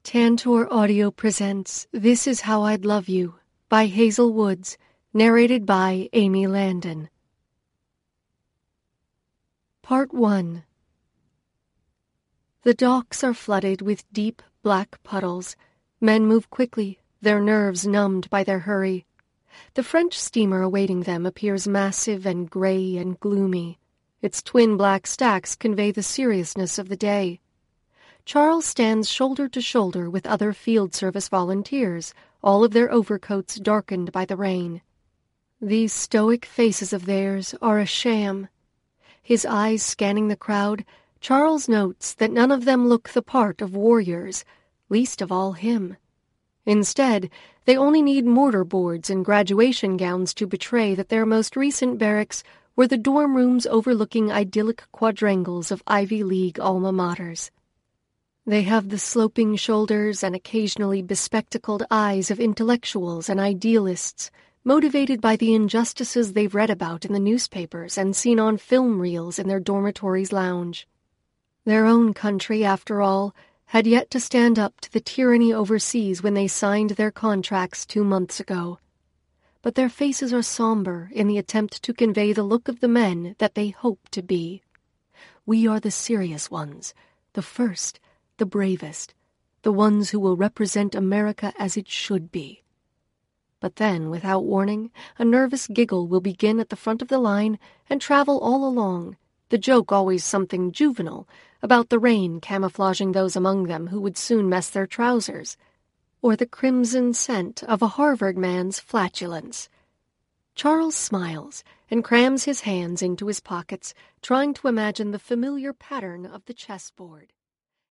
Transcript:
Tantor Audio presents This Is How I'd Love You by Hazel Woods, narrated by Amy Landon. Part 1. The docks are flooded with deep black puddles. Men move quickly, their nerves numbed by their hurry. The French steamer awaiting them appears massive and gray and gloomy. Its twin black stacks convey the seriousness of the day. Charles stands shoulder to shoulder with other field service volunteers, all of their overcoats darkened by the rain. These stoic faces of theirs are a sham. His eyes scanning the crowd, Charles notes that none of them look the part of warriors, least of all him. Instead, they only need mortar boards and graduation gowns to betray that their most recent barracks were the dorm rooms overlooking idyllic quadrangles of Ivy League alma maters. They have the sloping shoulders and occasionally bespectacled eyes of intellectuals and idealists, motivated by the injustices they've read about in the newspapers and seen on film reels in their dormitory's lounge. Their own country, after all, had yet to stand up to the tyranny overseas when they signed their contracts 2 months ago. But their faces are somber in the attempt to convey the look of the men that they hope to be. We are the serious ones, the first, the bravest, the ones who will represent America as it should be. But then, without warning, a nervous giggle will begin at the front of the line and travel all along, the joke always something juvenile, about the rain camouflaging those among them who would soon mess their trousers, or the crimson scent of a Harvard man's flatulence. Charles smiles and crams his hands into his pockets, trying to imagine the familiar pattern of the chessboard.